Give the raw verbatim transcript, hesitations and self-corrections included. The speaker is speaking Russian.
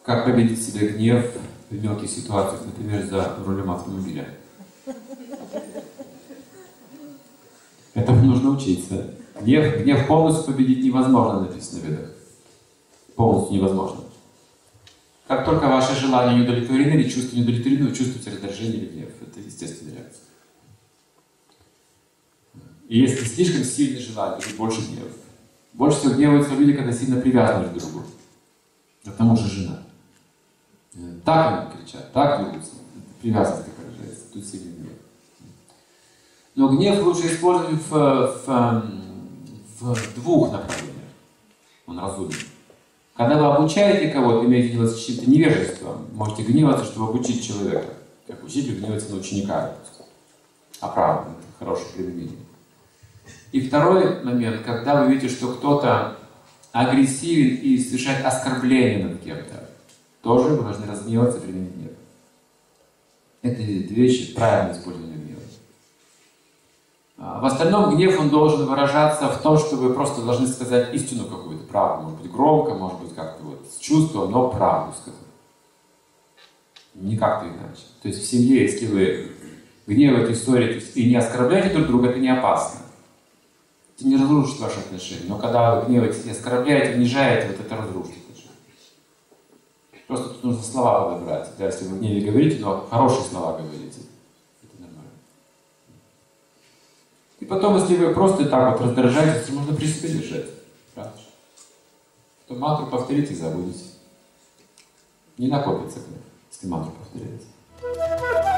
Как победить в себе гнев в мелких ситуациях, например, за рулем автомобиля? Этому нужно учиться. Гнев, гнев полностью победить невозможно, написано в Ведах. Полностью невозможно. Как только ваши желания не удовлетворены или чувства не удовлетворены, вы чувствуете раздражение или гнев. Это естественная реакция. И если слишком сильное желание, то больше гнев. Больше всего гневаются люди, когда сильно привязаны друг к другу. К тому же жена. Так они кричат, так ведутся. Привязанность такая рождается. Тут сильный гнев. Но гнев лучше использовать в, в, в двух направлениях. Он разумен. Когда вы обучаете кого-то, имеете дело с чьим-то невежеством, можете гневаться, чтобы обучить человека. Как учитель гневается на ученика. Оправданно, это хорошее применение. И второй момент, когда вы видите, что кто-то агрессивен и совершает оскорбление над кем-то, тоже вы должны разгневаться и применить гнев. Это две вещи правильное использование гнева. В остальном гнев он должен выражаться в том, что вы просто должны сказать истину какую-то, правду. Может быть громко, может быть как-то вот с чувством, но правду сказать. Не как-то иначе. То есть в семье, если вы гневаете историю и не оскорбляете друг друга, это не опасно. Это не разрушит ваши отношения. Но когда вы гневаетесь и оскорбляете, унижаете, вот это разрушит отношения. Просто тут нужно слова подобрать. Да, если вы в гневе говорите, но хорошие слова говорите. Это нормально. И потом, если вы просто так вот раздражаетесь, то можно при себе держать. Правда? То мантру повторите и забудете. Не накопится гнев, если мантру повторяете.